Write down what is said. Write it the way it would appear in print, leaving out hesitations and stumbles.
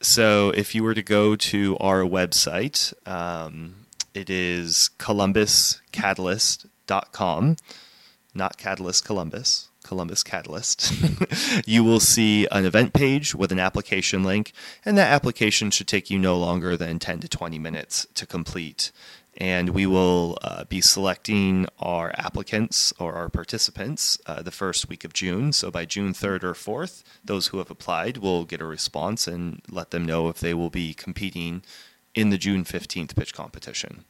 So if you were to go to our website, it is columbuscatalyst.com, not Catalyst Columbus, Columbus Catalyst. You will see an event page with an application link, and that application should take you no longer than 10 to 20 minutes to complete. And we will be selecting our applicants or our participants the first week of June. So by June 3rd or 4th, those who have applied will get a response and let them know if they will be competing in the June 15th pitch competition.